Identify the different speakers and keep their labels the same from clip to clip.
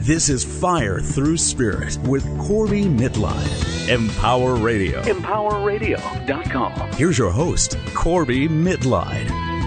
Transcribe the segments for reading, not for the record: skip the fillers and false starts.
Speaker 1: This is Fire Through Spirit with Corby Mitline. Empower Radio. EmpowerRadio.com. Here's your host, Corby Mitline.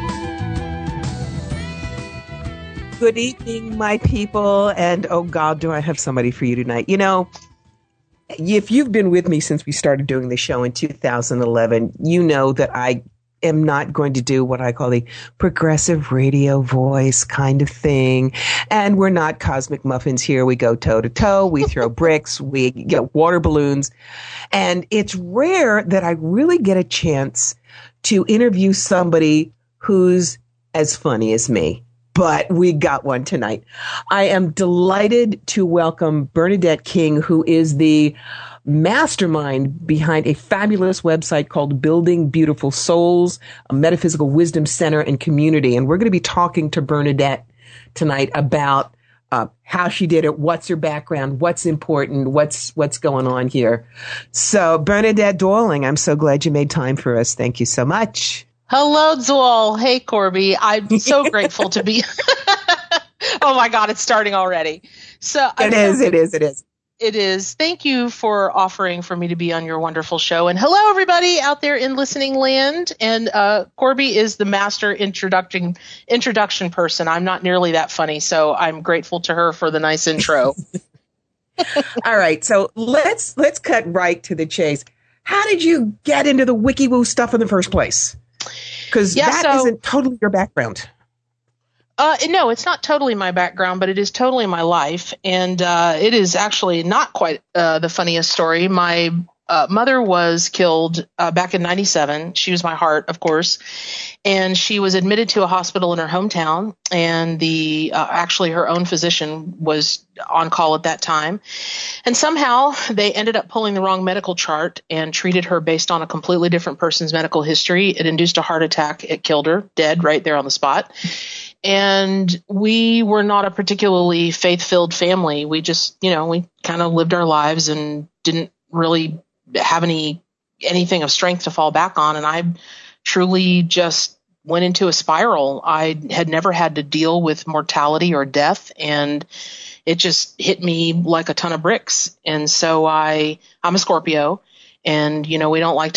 Speaker 2: Good evening, my people. And oh God, do I have somebody for you tonight. You know, if you've been with me since we started doing the show in 2011, you know that I am not going to do what I call the progressive radio voice kind of thing. And we're not cosmic muffins here. We go toe to toe. We throw bricks. We get water balloons. And it's rare that I really get a chance to interview somebody who's as funny as me. But we got one tonight. I am delighted to welcome Bernadette King, who is the mastermind behind a fabulous website called Building Beautiful Souls, a metaphysical wisdom center and community. And we're going to be talking to Bernadette tonight about how she did it, what's her background, what's important, what's going on here. So Bernadette Dorling, I'm so glad you made time for us. Thank you so much.
Speaker 3: Hello, Zool. Hey, Corby. I'm so grateful to be. Oh my God, it's starting already.
Speaker 2: It is.
Speaker 3: It is. Thank you for offering for me to be on your wonderful show. And hello, everybody out there in listening land. And Corby is the master introduction person. I'm not nearly that funny, so I'm grateful to her for the nice intro.
Speaker 2: All right, so let's cut right to the chase. How did you get into the WikiWoo stuff in the first place? Because isn't totally your background.
Speaker 3: No, it's not totally my background, but it is totally my life. And it is actually not quite the funniest story. My mother was killed back in 97. She was my heart, of course. And she was admitted to a hospital in her hometown. And actually her own physician was on call at that time. And somehow they ended up pulling the wrong medical chart and treated her based on a completely different person's medical history. It induced a heart attack. It killed her, dead right there on the spot. And we were not a particularly faith-filled family. We just, we kind of lived our lives and didn't really have anything of strength to fall back on. And I truly just went into a spiral. I had never had to deal with mortality or death, and it just hit me like a ton of bricks. And so I'm a Scorpio, and, we don't like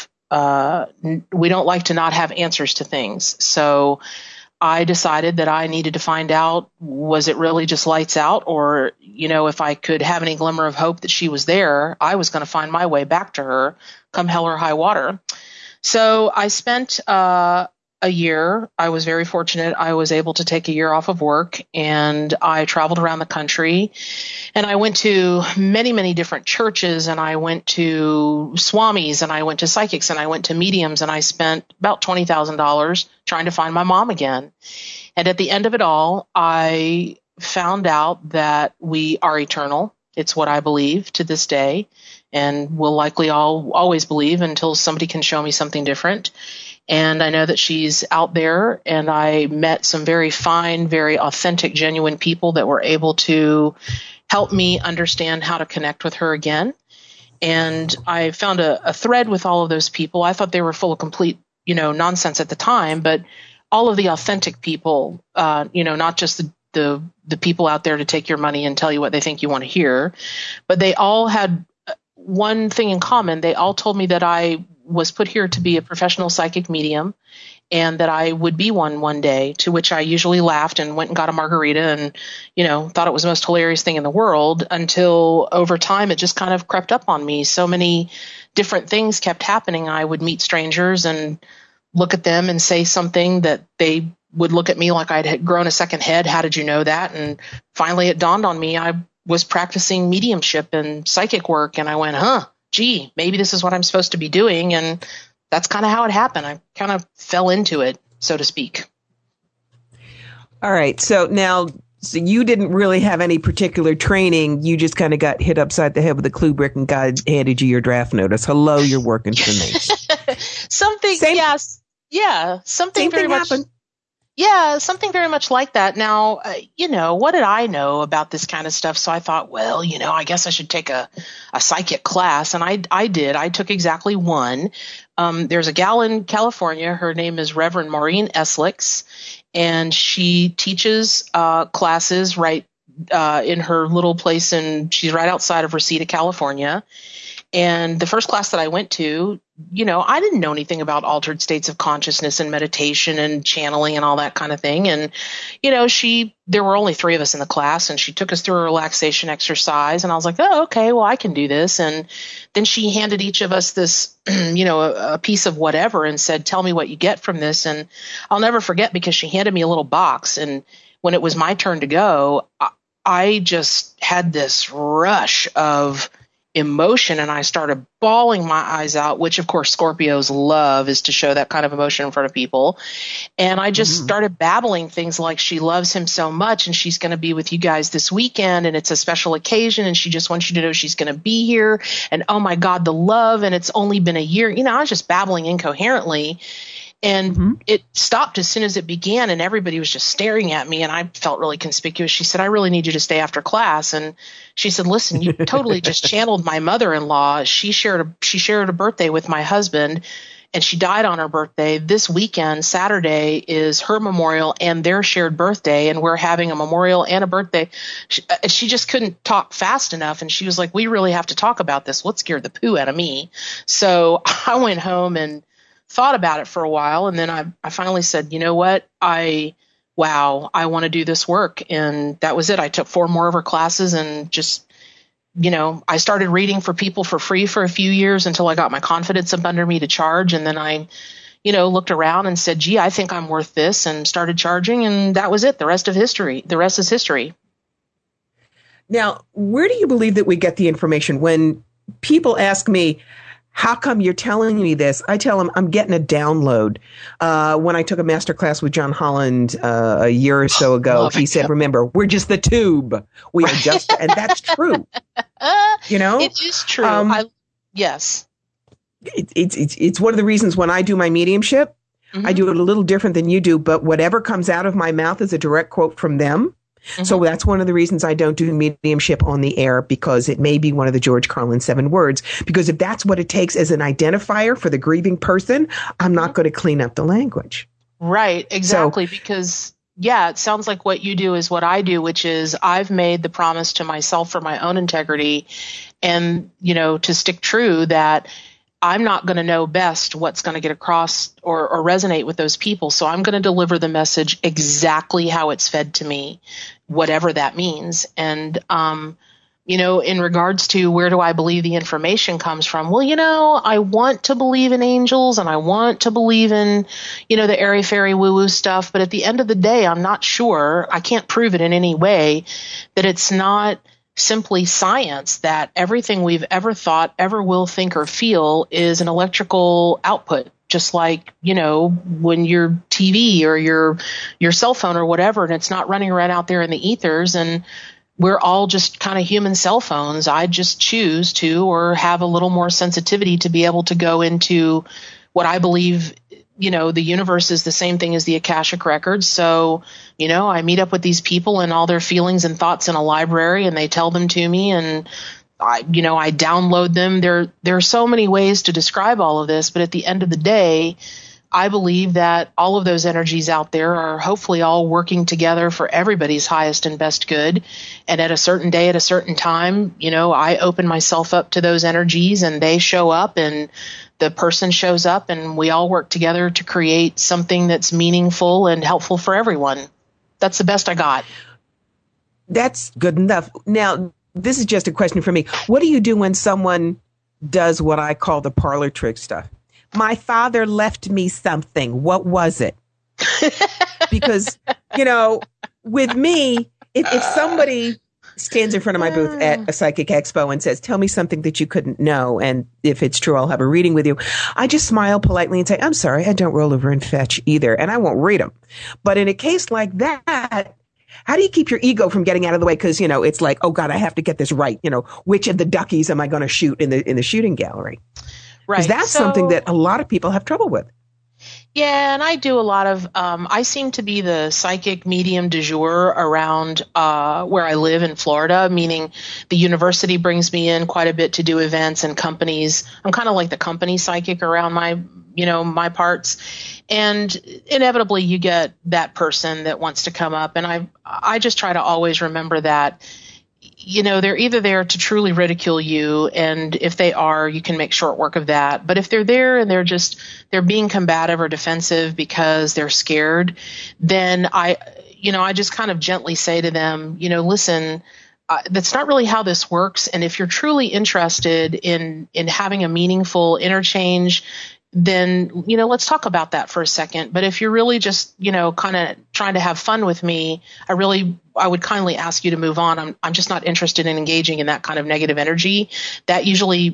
Speaker 3: to not have answers to things. So I decided that I needed to find out, was it really just lights out? Or, if I could have any glimmer of hope that she was there, I was going to find my way back to her, come hell or high water. So I spent a year. I was very fortunate. I was able to take a year off of work, and I traveled around the country, and I went to many, many different churches, and I went to swamis, and I went to psychics, and I went to mediums, and I spent about $20,000 trying to find my mom again. And at the end of it all, I found out that we are eternal. It's what I believe to this day, and will likely always believe until somebody can show me something different. And I know that she's out there, and I met some very fine, very authentic, genuine people that were able to help me understand how to connect with her again. And I found a thread with all of those people. I thought they were full of complete, nonsense at the time, but all of the authentic people, not just the people out there to take your money and tell you what they think you want to hear, but they all had one thing in common. They all told me that I was put here to be a professional psychic medium, and that I would be one day, to which I usually laughed and went and got a margarita and, thought it was the most hilarious thing in the world, until over time it just kind of crept up on me. So many different things kept happening. I would meet strangers and look at them and say something that they would look at me like I had grown a second head. How did you know that? And finally it dawned on me I was practicing mediumship and psychic work, and I went, gee, maybe this is what I'm supposed to be doing. And that's kind of how it happened. I kind of fell into it, so to speak.
Speaker 2: All right. So you didn't really have any particular training. You just kind of got hit upside the head with a clue brick, and God handed you your draft notice. Hello, you're working for me.
Speaker 3: Something very much happened. Yeah, something very much like that. Now, what did I know about this kind of stuff? So I thought, well, I guess I should take a psychic class. And I did. I took exactly one. There's a gal in California. Her name is Reverend Maureen Eslicks, and she teaches classes right in her little place, and she's right outside of Reseda, California. And the first class that I went to, I didn't know anything about altered states of consciousness and meditation and channeling and all that kind of thing. And, there were only 3 of us in the class, and she took us through a relaxation exercise. And I was like, oh, okay, well, I can do this. And then she handed each of us this, a piece of whatever and said, tell me what you get from this. And I'll never forget, because she handed me a little box. And when it was my turn to go, I just had this rush of emotion, and I started bawling my eyes out, which of course Scorpios love, is to show that kind of emotion in front of people. And I just started babbling things like she loves him so much, and she's going to be with you guys this weekend, and it's a special occasion, and she just wants you to know she's going to be here, and oh my God, the love, and it's only been a year. I was just babbling incoherently. And it stopped as soon as it began, and everybody was just staring at me, and I felt really conspicuous. She said, I really need you to stay after class. And she said, listen, you totally just channeled my mother-in-law. She shared a birthday with my husband, and she died on her birthday. This weekend, Saturday, is her memorial and their shared birthday, and we're having a memorial and a birthday. She just couldn't talk fast enough, and she was like, we really have to talk about this. What scared the poo out of me? So I went home and thought about it for a while, and then I finally said, you know what, I want to do this work. And that was it. I took 4 more of her classes, and just, I started reading for people for free for a few years until I got my confidence up under me to charge. And then I, looked around and said, gee, I think I'm worth this, and started charging, and that was it. The rest is history.
Speaker 2: Now, where do you believe that we get the information? When people ask me, how come you're telling me this? I tell them I'm getting a download. When I took a master class with John Holland a year or so ago, he said, remember, we're just the tube. We are just, and that's true.
Speaker 3: It is true. Yes.
Speaker 2: It's one of the reasons when I do my mediumship, I do it a little different than you do, but whatever comes out of my mouth is a direct quote from them. So that's one of the reasons I don't do mediumship on the air, because it may be one of the George Carlin 7 words. Because if that's what it takes as an identifier for the grieving person, I'm not going to clean up the language.
Speaker 3: Right, exactly. Because, it sounds like what you do is what I do, which is I've made the promise to myself for my own integrity and, to stick true that I'm not going to know best what's going to get across or resonate with those people. So I'm going to deliver the message exactly how it's fed to me, whatever that means. And, in regards to where do I believe the information comes from? Well, I want to believe in angels, and I want to believe in, the airy-fairy woo-woo stuff. But at the end of the day, I'm not sure. I can't prove it in any way that it's not simply science, that everything we've ever thought, ever will think or feel is an electrical output, just like, when your TV or your cell phone or whatever, and it's not running around out there in the ethers, and we're all just kind of human cell phones. I just choose to, or have a little more sensitivity to be able to go into what I believe, the universe is the same thing as the Akashic Records. So, I meet up with these people and all their feelings and thoughts in a library, and they tell them to me, and I download them. There are so many ways to describe all of this, but at the end of the day, I believe that all of those energies out there are hopefully all working together for everybody's highest and best good. And at a certain day, at a certain time, I open myself up to those energies, and they show up, and the person shows up, and we all work together to create something that's meaningful and helpful for everyone. That's the best I got.
Speaker 2: That's good enough. Now, this is just a question for me. What do you do when someone does what I call the parlor trick stuff? My father left me something. What was it? Because, with me, if somebody stands in front of my booth at a psychic expo and says, tell me something that you couldn't know, and if it's true, I'll have a reading with you, I just smile politely and say, I'm sorry, I don't roll over and fetch either, and I won't read them. But in a case like that, how do you keep your ego from getting out of the way? Because, it's like, oh, God, I have to get this right. Which of the duckies am I going to shoot in the shooting gallery?
Speaker 3: Right.
Speaker 2: Because that's something that a lot of people have trouble with.
Speaker 3: Yeah, and I do a lot of, I seem to be the psychic medium du jour around where I live in Florida, meaning the university brings me in quite a bit to do events and companies. I'm kind of like the company psychic around my parts. And inevitably you get that person that wants to come up. And I just try to always remember that, they're either there to truly ridicule you. And if they are, you can make short work of that. But if they're there and they're being combative or defensive because they're scared, then I just kind of gently say to them, listen, that's not really how this works. And if you're truly interested in having a meaningful interchange, then, let's talk about that for a second. But if you're really just, kind of trying to have fun with me, I would kindly ask you to move on. I'm just not interested in engaging in that kind of negative energy. That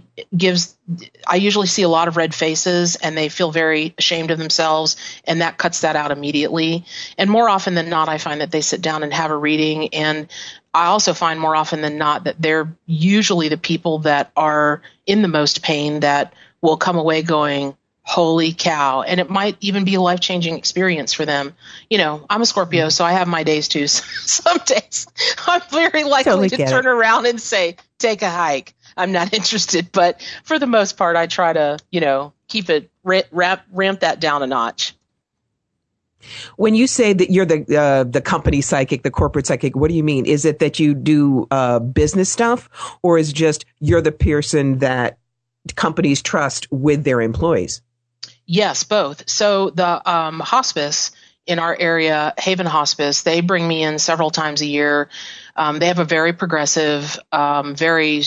Speaker 3: I usually see a lot of red faces and they feel very ashamed of themselves, and that cuts that out immediately. And more often than not, I find that they sit down and have a reading. And I also find more often than not that they're usually the people that are in the most pain that will come away going, holy cow. And it might even be a life-changing experience for them. I'm a Scorpio, so I have my days too. Some days I'm very likely to turn around and say, take a hike. I'm not interested. But for the most part, I try to, keep it, ramp that down a notch.
Speaker 2: When you say that you're the company psychic, the corporate psychic, what do you mean? Is it that you do business stuff, or is it just you're the person that companies trust with their employees?
Speaker 3: Yes, both. So the hospice in our area, Haven Hospice, they bring me in several times a year. They have a very progressive, very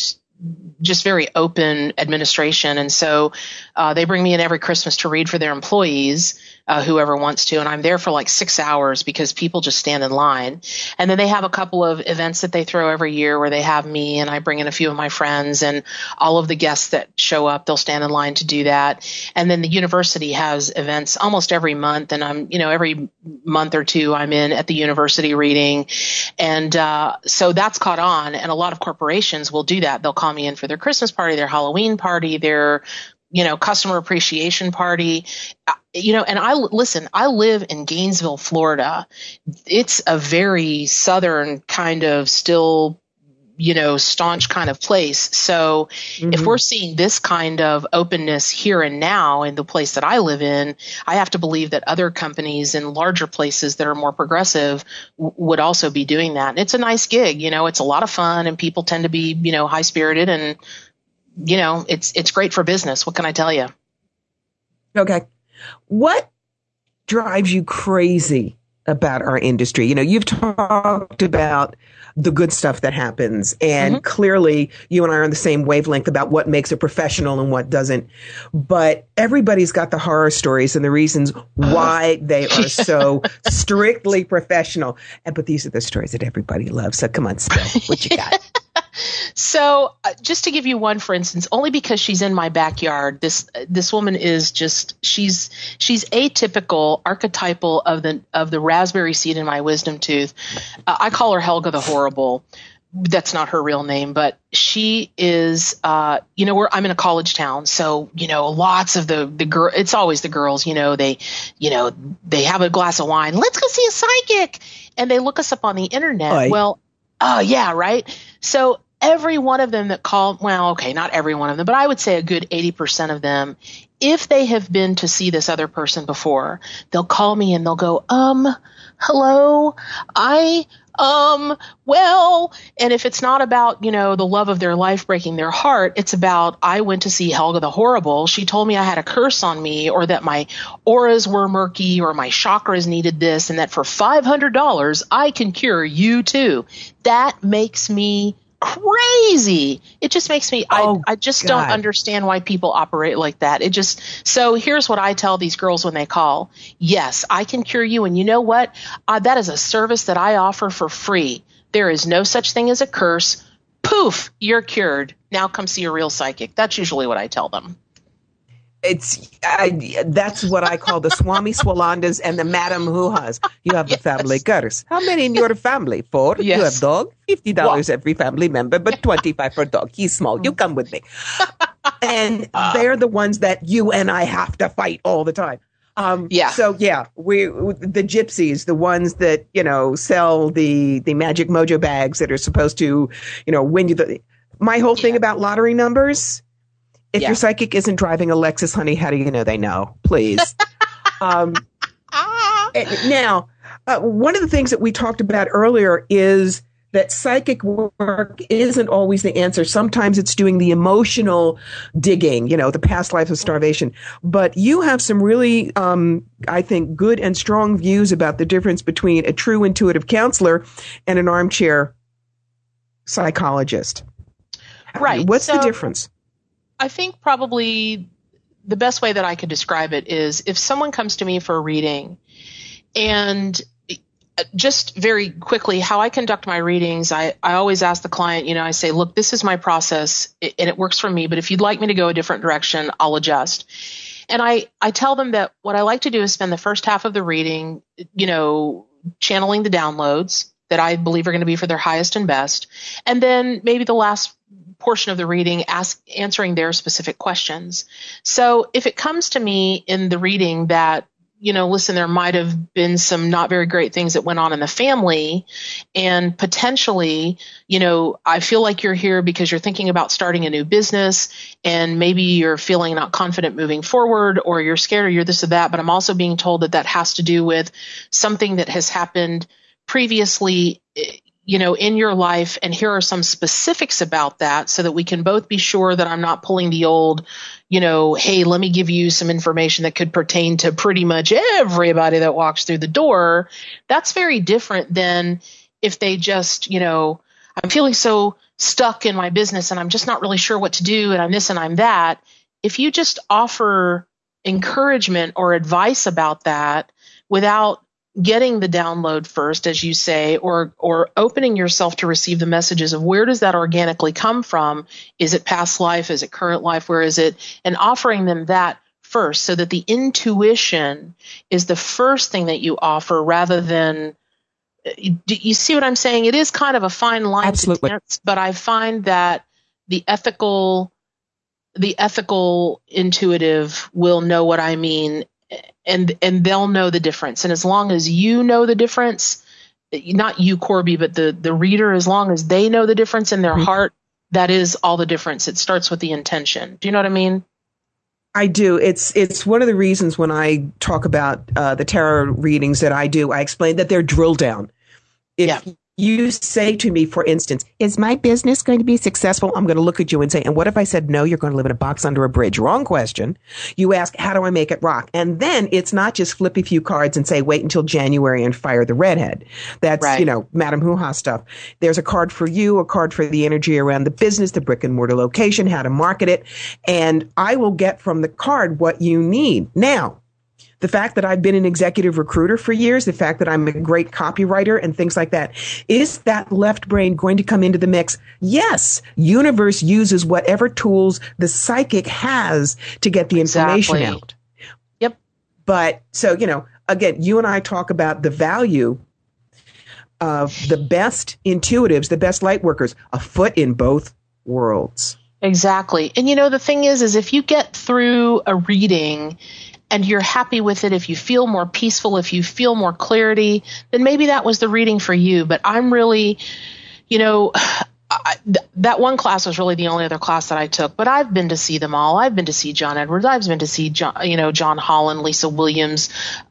Speaker 3: open administration. And so they bring me in every Christmas to read for their employees, whoever wants to. And I'm there for like 6 hours because people just stand in line. And then they have a couple of events that they throw every year where they have me and I bring in a few of my friends, and all of the guests that show up, they'll stand in line to do that. And then the university has events almost every month. And I'm, every month or two I'm in at the university reading. And so that's caught on. And a lot of corporations will do that. They'll call me in for their Christmas party, their Halloween party, their customer appreciation party, and I live in Gainesville, Florida. It's a very southern kind of still, staunch kind of place. So if we're seeing this kind of openness here and now in the place that I live in, I have to believe that other companies in larger places that are more progressive would also be doing that. And it's a nice gig. It's a lot of fun, and people tend to be, high spirited, and it's great for business. What can I tell you?
Speaker 2: Okay. What drives you crazy about our industry? You've talked about the good stuff that happens, and clearly you and I are on the same wavelength about what makes a professional and what doesn't. But everybody's got the horror stories and the reasons why they are so strictly professional. But these are the stories that everybody loves. So come on, spill what you got.
Speaker 3: So just to give you one, for instance, only because she's in my backyard, this woman is just, she's atypical, archetypal of the raspberry seed in my wisdom tooth. I call her Helga the Horrible. That's not her real name, but she is, I'm in a college town. So, lots of the girl, it's always the girls, they have a glass of wine. Let's go see a psychic. And they look us up on the internet.
Speaker 2: Oy.
Speaker 3: Well, yeah, right. So every one of them that call, well, okay, not every one of them, but I would say a good 80% of them, if they have been to see this other person before, they'll call me and they'll go, hello, well, and if it's not about, the love of their life breaking their heart, it's about, I went to see Helga the Horrible. She told me I had a curse on me, or that my auras were murky, or my chakras needed this, and that for $500, I can cure you too. That makes me crazy. It just makes me, I just don't understand why people operate like that. So here's what I tell these girls when they call. Yes, I can cure you. And you know what? That is a service that I offer for free. There is no such thing as a curse. Poof, you're cured. Now come see a real psychic. That's usually what I tell them.
Speaker 2: That's what I call the Swami Swalandas and the Madam Hoo-Has. You have the family curse. How many in your family? 4?
Speaker 3: Yes.
Speaker 2: You have dog? $50 every family member, but $25 for dog. He's small. You come with me. And they're the ones that you and I have to fight all the time. So yeah, we the gypsies, the ones that, sell the magic mojo bags that are supposed to, win you my whole thing about lottery numbers If your psychic isn't driving a Lexus, honey, how do you know they know? Please. Now, one of the things that we talked about earlier is that psychic work isn't always the answer. Sometimes it's doing the emotional digging, the past life of starvation. But you have some really, I think, good and strong views about the difference between a true intuitive counselor and an armchair psychologist.
Speaker 3: Right.
Speaker 2: What's the difference?
Speaker 3: I think probably the best way that I could describe it is if someone comes to me for a reading, and just very quickly, how I conduct my readings, I always ask the client, I say, look, this is my process and it works for me, but if you'd like me to go a different direction, I'll adjust. And I tell them that what I like to do is spend the first half of the reading, channeling the downloads that I believe are going to be for their highest and best. And then maybe the last portion of the reading answering their specific questions. So if it comes to me in the reading that, listen, there might have been some not very great things that went on in the family, and potentially, I feel like you're here because you're thinking about starting a new business, and maybe you're feeling not confident moving forward, or you're scared, or you're this or that, but I'm also being told that has to do with something that has happened previously, in your life, and here are some specifics about that so that we can both be sure that I'm not pulling the old, hey, let me give you some information that could pertain to pretty much everybody that walks through the door. That's very different than if they just, I'm feeling so stuck in my business and I'm just not really sure what to do and I'm this and I'm that. If you just offer encouragement or advice about that without getting the download first, as you say, or opening yourself to receive the messages of where does that organically come from? Is it past life? Is it current life? Where is it? And offering them that first so that the intuition is the first thing that you offer rather than, you see what I'm saying? It is kind of a fine line.
Speaker 2: Absolutely.
Speaker 3: To dance, but I find that the ethical intuitive will know what I mean. And they'll know the difference. And as long as you know the difference, not you, Corby, but the reader, as long as they know the difference in their heart, that is all the difference. It starts with the intention. Do you know what I mean?
Speaker 2: I do. It's one of the reasons when I talk about the tarot readings that I do, I explain that they're drill down. If you say to me, for instance, is my business going to be successful? I'm going to look at you and say, and what if I said, no, you're going to live in a box under a bridge? Wrong question. You ask, how do I make it rock? And then it's not just flip a few cards and say, wait until January and fire the redhead. That's,
Speaker 3: right.
Speaker 2: Madam Hoo-Ha stuff. There's a card for you, a card for the energy around the business, the brick and mortar location, how to market it. And I will get from the card what you need. Now, the fact that I've been an executive recruiter for years, the fact that I'm a great copywriter and things like that, is that left brain going to come into the mix? Yes. Universe uses whatever tools the psychic has to get the information out.
Speaker 3: Yep.
Speaker 2: But so, again, you and I talk about the value of the best intuitives, the best light workers, a foot in both worlds.
Speaker 3: Exactly. And the thing is if you get through a reading and you're happy with it, if you feel more peaceful, if you feel more clarity, then maybe that was the reading for you. But I'm really, that one class was really the only other class that I took. But I've been to see them all. I've been to see John Edwards. I've been to see John Holland, Lisa Williams,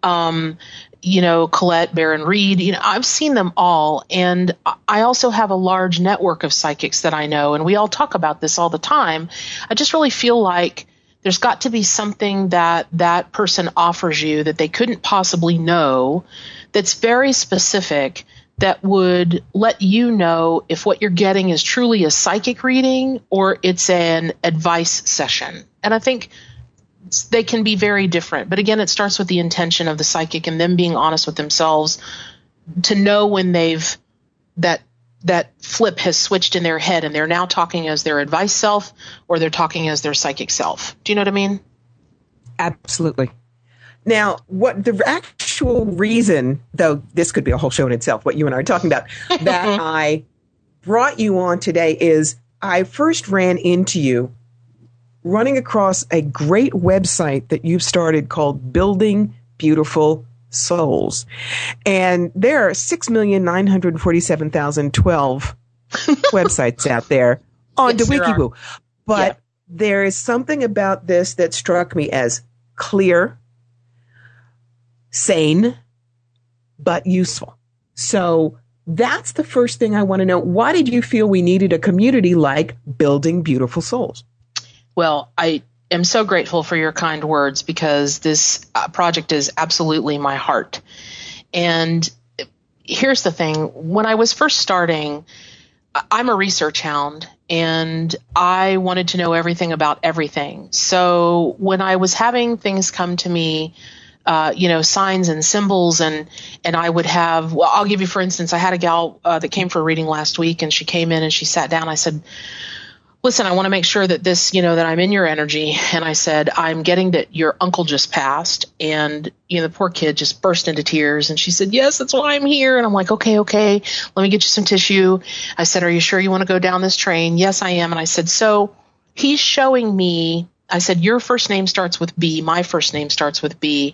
Speaker 3: Colette Baron Reed. I've seen them all. And I also have a large network of psychics that I know. And we all talk about this all the time. I just really feel like there's got to be something that person offers you that they couldn't possibly know that's very specific that would let you know if what you're getting is truly a psychic reading or it's an advice session. And I think they can be very different. But again, it starts with the intention of the psychic and them being honest with themselves to know when that flip has switched in their head and they're now talking as their advice self or they're talking as their psychic self. Do you know what I mean?
Speaker 2: Absolutely. Now, what the actual reason, though this could be a whole show in itself, what you and I are talking about, that I brought you on today is I first ran into you running across a great website that you've started called Building Beautiful Souls. And there are 6,947,012 websites out there on the Wikiboo. But there is something about this that struck me as clear, sane, but useful. So that's the first thing I want to know. Why did you feel we needed a community like Building Beautiful Souls?
Speaker 3: Well, I am so grateful for your kind words, because this project is absolutely my heart. And here's the thing. When I was first starting, I'm a research hound, and I wanted to know everything about everything. So when I was having things come to me, signs and symbols, and I would have, well, I'll give you, for instance, I had a gal that came for a reading last week, and she came in and she sat down. I said, listen, I want to make sure that this, that I'm in your energy. And I said, I'm getting that your uncle just passed. And, the poor kid just burst into tears. And she said, yes, that's why I'm here. And I'm like, okay, let me get you some tissue. I said, are you sure you want to go down this train? Yes, I am. And I said, so he's showing me, I said, your first name starts with B. My first name starts with B.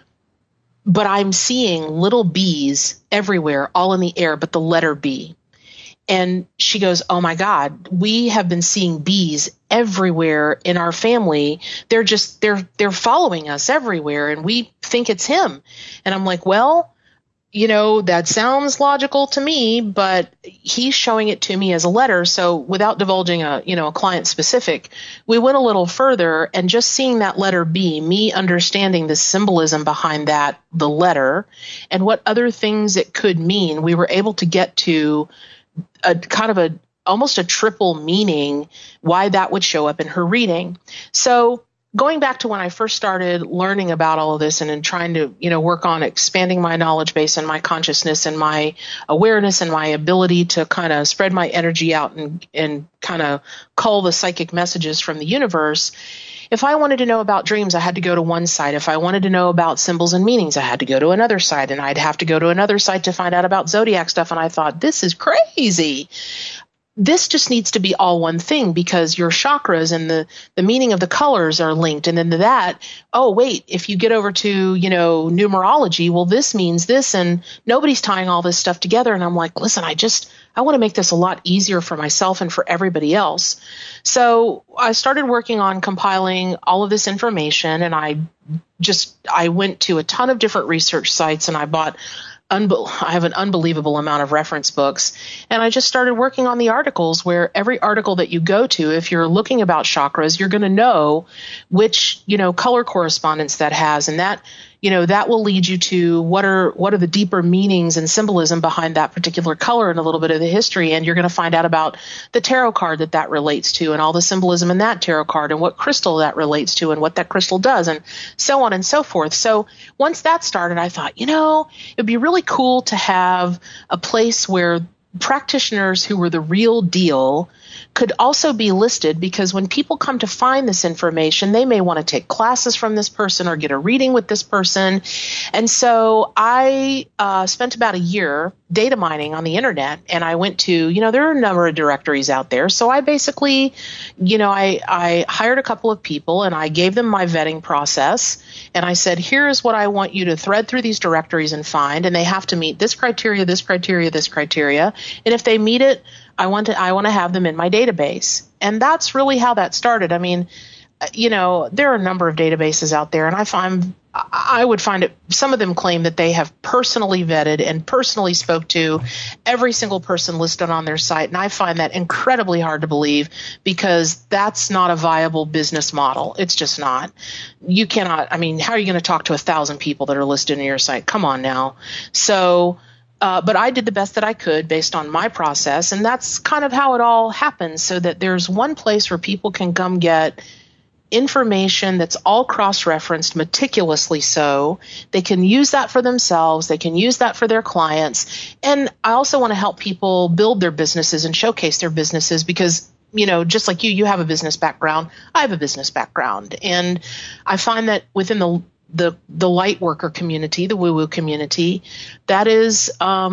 Speaker 3: But I'm seeing little bees everywhere, all in the air, but the letter B. And she goes, oh my God, we have been seeing bees everywhere in our family. They're following us everywhere, and we think it's him. And I'm like, well, that sounds logical to me, but he's showing it to me as a letter. So without divulging a client specific, we went a little further, and just seeing that letter B, me understanding the symbolism behind that, the letter, and what other things it could mean, we were able to get to a kind of almost a triple meaning why that would show up in her reading. So going back to when I first started learning about all of this and trying to, work on expanding my knowledge base and my consciousness and my awareness and my ability to kind of spread my energy out and kind of cull the psychic messages from the universe. If I wanted to know about dreams, I had to go to one site. If I wanted to know about symbols and meanings, I had to go to another site, and I'd have to go to another site to find out about zodiac stuff. And I thought, this is crazy. This just needs to be all one thing, because your chakras and the meaning of the colors are linked. And then to that, oh, wait, if you get over to, numerology, well, this means this, and nobody's tying all this stuff together. And I'm like, listen, I want to make this a lot easier for myself and for everybody else. So I started working on compiling all of this information, and I went to a ton of different research sites, and I have an unbelievable amount of reference books. And I just started working on the articles, where every article that you go to, if you're looking about chakras, you're going to know which, color correspondence that has. And that, that will lead you to what are the deeper meanings and symbolism behind that particular color, and a little bit of the history. And you're going to find out about the tarot card that relates to, and all the symbolism in that tarot card, and what crystal that relates to, and what that crystal does, and so on and so forth. So once that started, I thought, it'd be really cool to have a place where practitioners who were the real deal could also be listed, because when people come to find this information, they may want to take classes from this person or get a reading with this person. And so I spent about a year data mining on the internet, and I went to, there are a number of directories out there. So I basically, I hired a couple of people, and I gave them my vetting process, and I said, here's what I want you to thread through these directories and find, and they have to meet this criteria, this criteria, this criteria. And if they meet it, I want to have them in my database. And that's really how that started. I mean, there are a number of databases out there, and I would find it, some of them claim that they have personally vetted and personally spoke to every single person listed on their site. And I find that incredibly hard to believe, because that's not a viable business model. It's just not. You cannot, how are you going to talk to 1,000 people that are listed on your site? Come on now. So, but I did the best that I could based on my process, and that's kind of how it all happens, so that there's one place where people can come get information that's all cross-referenced, meticulously so. They can use that for themselves. They can use that for their clients. And I also want to help people build their businesses and showcase their businesses, because just like you have a business background, I have a business background. And I find that within the light worker community, the woo-woo community, that is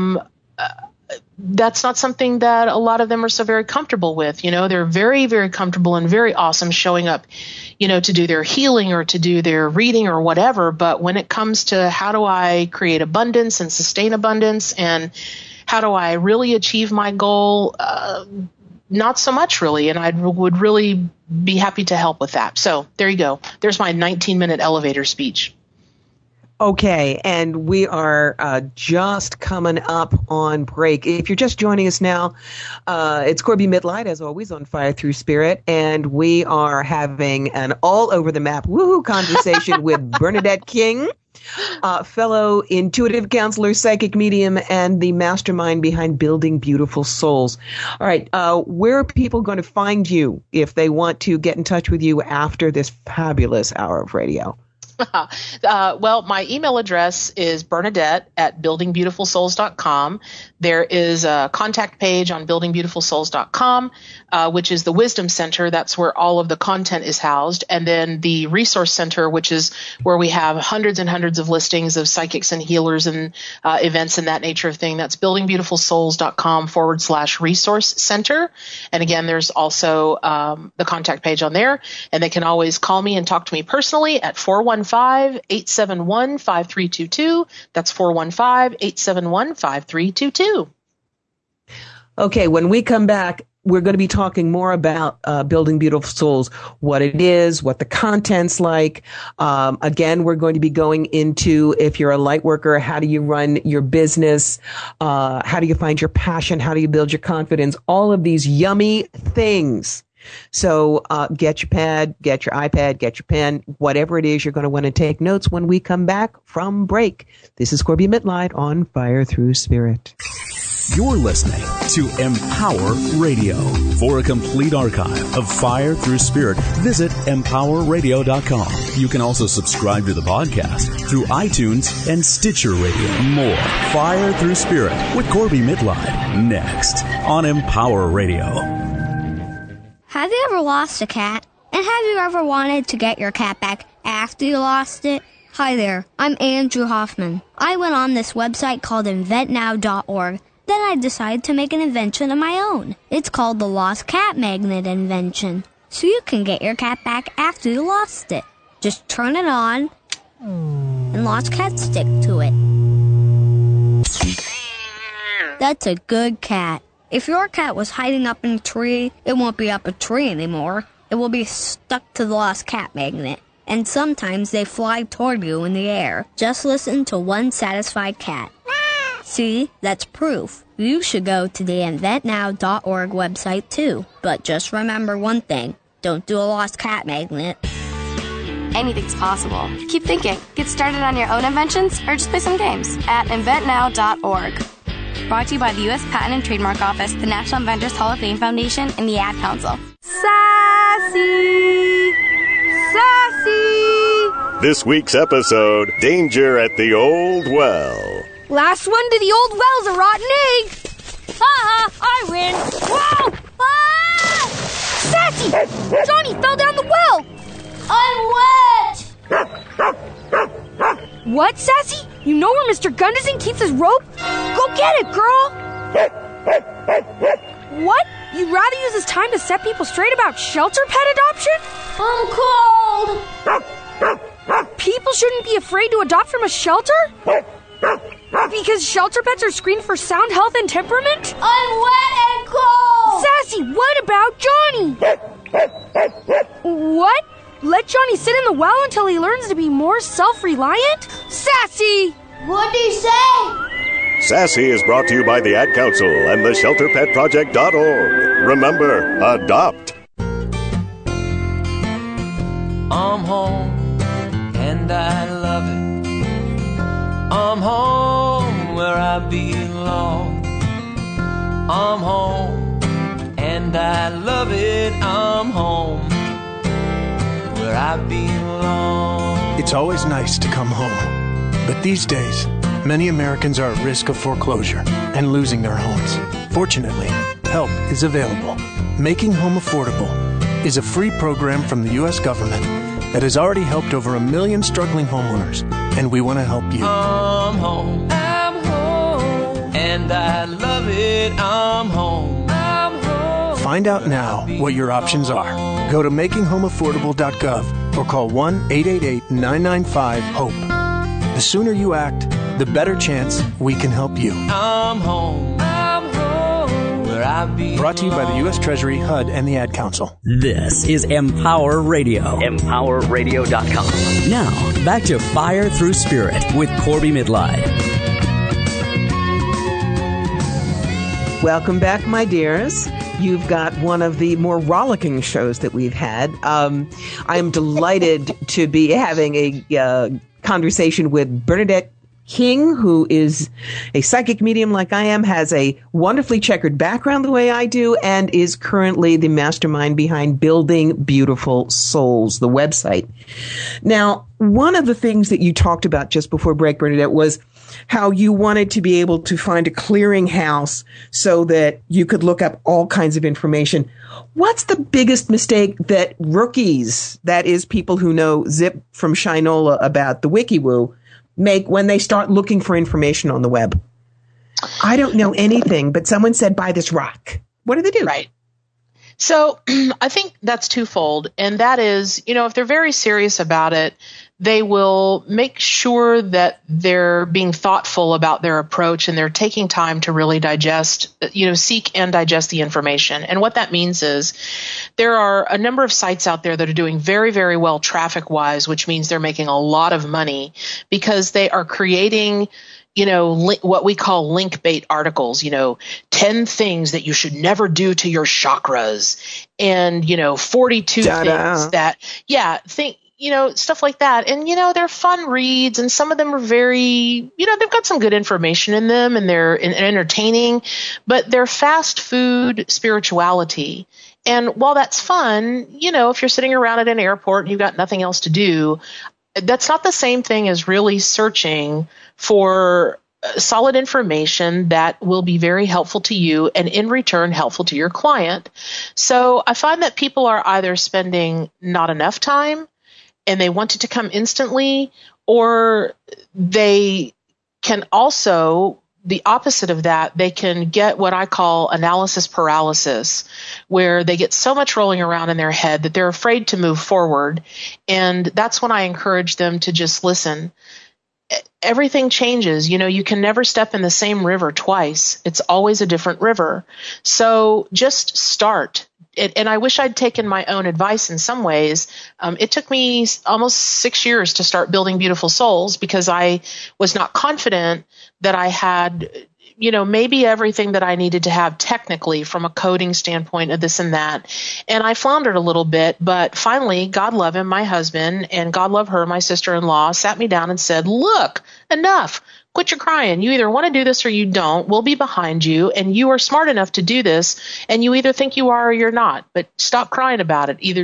Speaker 3: that's not something that a lot of them are so very comfortable with. They're very, very comfortable and very awesome showing up, to do their healing or to do their reading or whatever. But when it comes to how do I create abundance and sustain abundance, and how do I really achieve my goal, not so much really, and I would really be happy to help with that. So there you go. There's my 19-minute elevator speech.
Speaker 2: Okay, and we are just coming up on break. If you're just joining us now, it's Corby Midlight, as always, on Fire Through Spirit, and we are having an all-over-the-map woohoo conversation with Bernadette King, fellow intuitive counselor, psychic medium, and the mastermind behind Building Beautiful Souls. All right, where are people going to find you if they want to get in touch with you after this fabulous hour of radio?
Speaker 3: Well, my email address is Bernadette@buildingbeautifulsouls.com. There is a contact page on buildingbeautifulsouls.com, which is the Wisdom Center. That's where all of the content is housed. And then the Resource Center, which is where we have hundreds and hundreds of listings of psychics and healers and events and that nature of thing. That's buildingbeautifulsouls.com/resource center. And again, there's also the contact page on there. And they can always call me and talk to me personally at 415-871-5322. That's 415-871-5322.
Speaker 2: Okay, when we come back, we're going to be talking more about Building Beautiful Souls, what it is, what the content's like. Again, we're going to be going into, if you're a light worker, how do you run your business? How do you find your passion? How do you build your confidence? All of these yummy things. So get your pad, get your iPad, get your pen, whatever it is, you're going to want to take notes when we come back from break. This is Corby Midlight on Fire Through Spirit.
Speaker 1: You're listening to Empower Radio. For a complete archive of Fire Through Spirit, visit empowerradio.com. You can also subscribe to the podcast through iTunes and Stitcher Radio. More Fire Through Spirit with Corby Midlight next on Empower Radio.
Speaker 4: Have you ever lost a cat? And have you ever wanted to get your cat back after you lost it? Hi there, I'm Andrew Hoffman. I went on this website called inventnow.org. Then I decided to make an invention of my own. It's called the Lost Cat Magnet Invention. So you can get your cat back after you lost it. Just turn it on, and lost cats stick to it. That's a good cat. If your cat was hiding up in a tree, it won't be up a tree anymore. It will be stuck to the lost cat magnet. And sometimes they fly toward you in the air. Just listen to one satisfied cat. See, that's proof. You should go to the inventnow.org website too. But just remember one thing. Don't do a lost cat magnet.
Speaker 5: Anything's possible. Keep thinking. Get started on your own inventions or just play some games at inventnow.org. Brought to you by the U.S. Patent and Trademark Office, the National Inventors Hall of Fame Foundation, and the Ad Council.
Speaker 6: Sassy! Sassy!
Speaker 7: This week's episode, Danger at the Old Well.
Speaker 6: Last one to the old well's a rotten egg. I win. Whoa! Ah! Sassy! Johnny fell down the well.
Speaker 8: I'm wet.
Speaker 6: What, Sassy? You know where Mr. Gunderson keeps his rope? Go get it, girl! What? You'd rather use this time to set people straight about shelter pet adoption?
Speaker 8: I'm cold!
Speaker 6: People shouldn't be afraid to adopt from a shelter? Because shelter pets are screened for sound health and temperament?
Speaker 8: I'm wet and cold!
Speaker 6: Sassy, what about Johnny? What? Let Johnny sit in the well until he learns to be more self-reliant? Sassy!
Speaker 8: What'd he say?
Speaker 7: Sassy is brought to you by the Ad Council and the ShelterPetProject.org. Remember, adopt.
Speaker 9: I'm home, and I love it. I'm home where I belong. I'm home, and I love it. I'm home where I belong.
Speaker 10: It's always nice to come home. But these days, many Americans are at risk of foreclosure and losing their homes. Fortunately, help is available. Making Home Affordable is a free program from the U.S. government that has already helped over 1 million struggling homeowners, and we want to help you.
Speaker 9: I'm home, and I love it. I'm home.
Speaker 10: Find out now what your options are. Go to makinghomeaffordable.gov or call 1-888-995-HOPE. The sooner you act, the better chance we can help you.
Speaker 9: I'm home, where where I belong.
Speaker 10: Brought to you by the U.S. Treasury, HUD, and the Ad Council.
Speaker 1: This is Empower Radio. EmpowerRadio.com. Now, back to Fire Through Spirit with Corby Midline.
Speaker 2: Welcome back, my dears. You've got one of the more rollicking shows that we've had. I am delighted to be having a conversation with Bernadette King, who is a psychic medium like I am, has a wonderfully checkered background the way I do, and is currently the mastermind behind Building Beautiful Souls, the website. Now, one of the things that you talked about just before break, Bernadette, was how you wanted to be able to find a clearinghouse so that you could look up all kinds of information. What's the biggest mistake that rookies, that is people who know zip from Shinola about the WikiWoo, make when they start looking for information on the web? I don't know anything, but someone said buy this rock. What do they do?
Speaker 3: Right. So I think that's twofold. And that is, if they're very serious about it, they will make sure that they're being thoughtful about their approach and they're taking time to really digest, seek and digest the information. And what that means is there are a number of sites out there that are doing very, very well traffic-wise, which means they're making a lot of money because they are creating what we call link bait articles, 10 things that you should never do to your chakras and, 42 things that, stuff like that. And, they're fun reads and some of them are very, they've got some good information in them and they're entertaining, but they're fast food spirituality. And while that's fun, if you're sitting around at an airport and you've got nothing else to do, that's not the same thing as really searching for solid information that will be very helpful to you and in return helpful to your client. So I find that people are either spending not enough time and they want it to come instantly, or they can also, the opposite of that, they can get what I call analysis paralysis, where they get so much rolling around in their head that they're afraid to move forward. And that's when I encourage them to just listen. Everything changes. You can never step in the same river twice. It's always a different river. So just start. And I wish I'd taken my own advice in some ways. It took me almost 6 years to start Building Beautiful Souls because I was not confident that I had, maybe everything that I needed to have technically from a coding standpoint of this and that. And I floundered a little bit, but finally, God love him, my husband, and God love her, my sister-in-law, sat me down and said, look, enough. Quit your crying. You either want to do this or you don't. We'll be behind you, and you are smart enough to do this, and you either think you are or you're not. But stop crying about it. Either,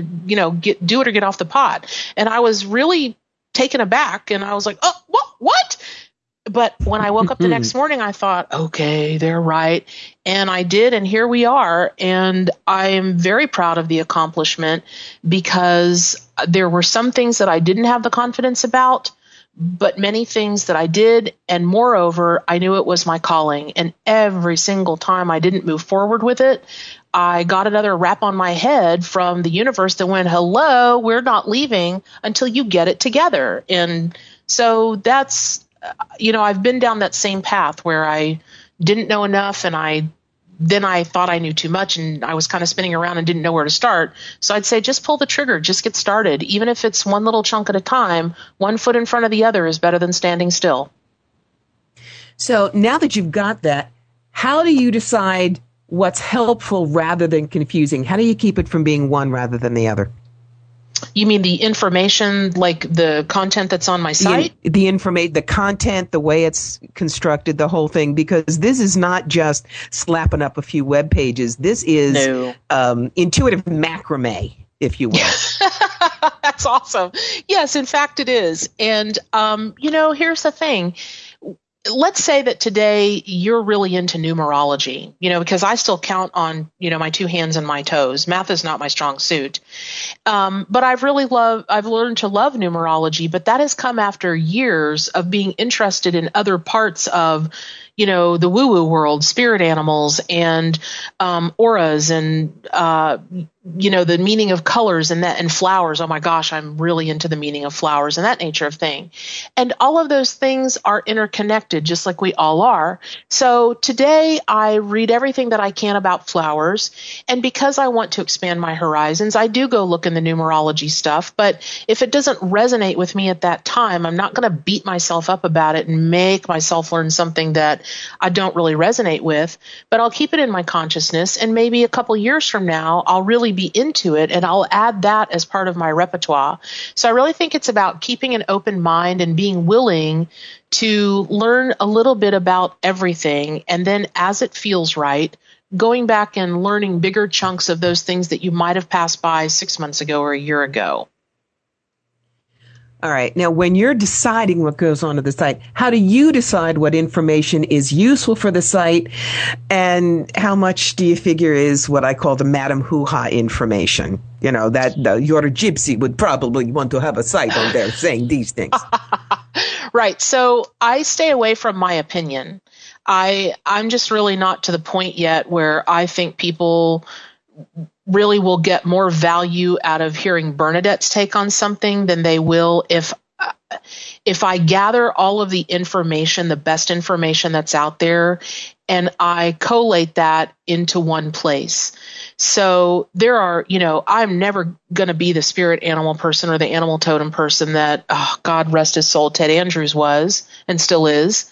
Speaker 3: do it or get off the pot. And I was really taken aback, and I was like, oh, what? But when I woke up the next morning, I thought, okay, they're right. And I did, and here we are. And I am very proud of the accomplishment because there were some things that I didn't have the confidence about, but many things that I did. And moreover, I knew it was my calling. And every single time I didn't move forward with it, I got another rap on my head from the universe that went, hello, we're not leaving until you get it together. And so that's, I've been down that same path where I didn't know enough and then I thought I knew too much and I was kind of spinning around and didn't know where to start. So I'd say just pull the trigger, just get started. Even if it's one little chunk at a time, 1 foot in front of the other is better than standing still.
Speaker 2: So now that you've got that, how do you decide what's helpful rather than confusing? How do you keep it from being one rather than the other?
Speaker 3: You mean the information, like the content that's on my site?
Speaker 2: The content, the way it's constructed, the whole thing, because this is not just slapping up a few web pages. This is intuitive macrame, if you will.
Speaker 3: That's awesome. Yes, in fact, it is. And, here's the thing. Let's say that today you're really into numerology, because I still count on, my 2 hands and my toes. Math is not my strong suit. But I've learned to love numerology, but that has come after years of being interested in other parts of, the woo-woo world, spirit animals and auras and, the meaning of colors and flowers. Oh my gosh, I'm really into the meaning of flowers and that nature of thing. And all of those things are interconnected, just like we all are. So today I read everything that I can about flowers. And because I want to expand my horizons, I do go look in the numerology stuff. But if it doesn't resonate with me at that time, I'm not going to beat myself up about it and make myself learn something that I don't really resonate with. But I'll keep it in my consciousness. And maybe a couple years from now, I'll really be into it and I'll add that as part of my repertoire. So I really think it's about keeping an open mind and being willing to learn a little bit about everything. And then as it feels right, going back and learning bigger chunks of those things that you might have passed by 6 months ago or a year ago.
Speaker 2: All right. Now, when you're deciding what goes on to the site, how do you decide what information is useful for the site and how much do you figure is what I call the Madam Hoo-Ha information? That your gypsy would probably want to have a site on there saying these things.
Speaker 3: Right. So I stay away from my opinion. I'm just really not to the point yet where I think people really will get more value out of hearing Bernadette's take on something than they will if I gather all of the information, the best information that's out there, and I collate that into one place. So there are, I'm never going to be the spirit animal person or the animal totem person that, God rest his soul, Ted Andrews was and still is.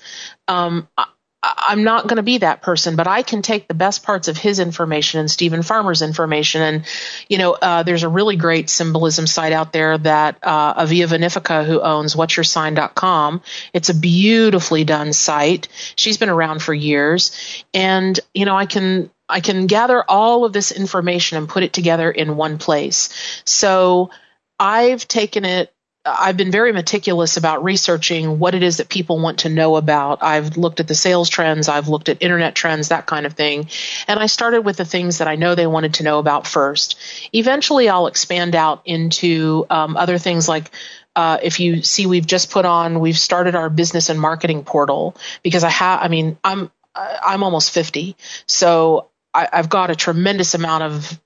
Speaker 3: I'm not going to be that person, but I can take the best parts of his information and Stephen Farmer's information. And, there's a really great symbolism site out there that Avia Vanifica, who owns whatsyoursign.com. It's a beautifully done site. She's been around for years. And, I can gather all of this information and put it together in one place. So I've been very meticulous about researching what it is that people want to know about. I've looked at the sales trends. I've looked at internet trends, that kind of thing. And I started with the things that I know they wanted to know about first. Eventually, I'll expand out into other things like if you see, we've started our business and marketing portal because I'm almost 50. So I've got a tremendous amount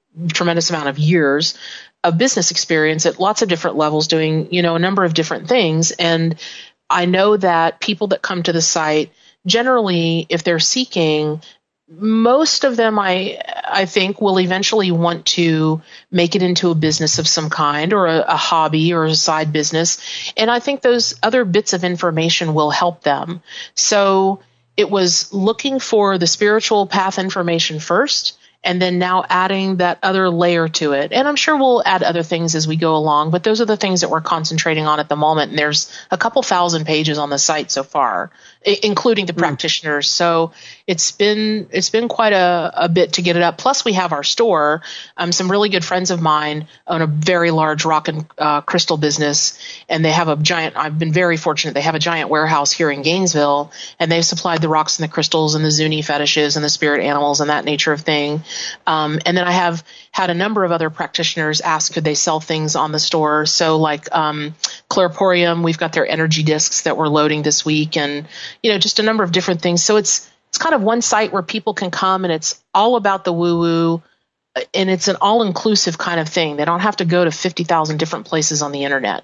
Speaker 3: of years of business experience at lots of different levels doing, a number of different things. And I know that people that come to the site, generally, if they're seeking, most of them, I think, will eventually want to make it into a business of some kind or a hobby or a side business. And I think those other bits of information will help them. So it was looking for the spiritual path information first, and then now adding that other layer to it. And I'm sure we'll add other things as we go along, but those are the things that we're concentrating on at the moment. And there's a couple thousand pages on the site so far, including the practitioners. So it's been quite a bit to get it up. Plus we have our store. Some really good friends of mine own a very large rock and crystal business, and they have I've been very fortunate. They have a giant warehouse here in Gainesville, and they've supplied the rocks and the crystals and the Zuni fetishes and the spirit animals and that nature of thing. And then I have had a number of other practitioners ask could they sell things on the store. So like Clairporium, we've got their energy discs that we're loading this week, and just a number of different things. So it's kind of one site where people can come, and it's all about the woo-woo, and it's an all-inclusive kind of thing. They don't have to go to 50,000 different places on the internet.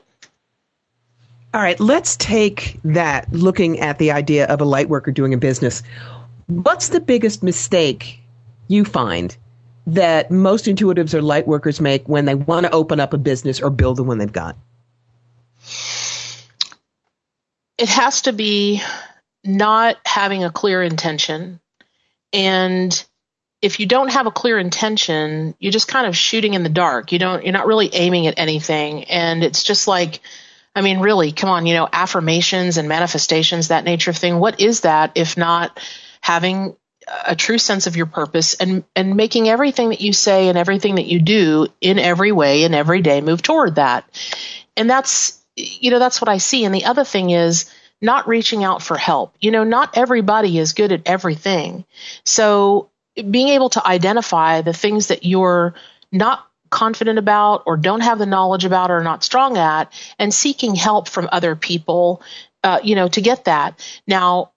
Speaker 2: All right, let's take that, looking at the idea of a light worker doing a business. What's the biggest mistake you find that most intuitives or light workers make when they want to open up a business or build the one they've got?
Speaker 3: It has to be not having a clear intention. And if you don't have a clear intention, you're just kind of shooting in the dark. You're not really aiming at anything. And it's just like, really, come on, affirmations and manifestations, that nature of thing. What is that if not having a true sense of your purpose and making everything that you say and everything that you do in every way and every day move toward that? And that's what I see. And the other thing is not reaching out for help. Not everybody is good at everything. So being able to identify the things that you're not confident about or don't have the knowledge about or not strong at, and seeking help from other people, to get that. Now,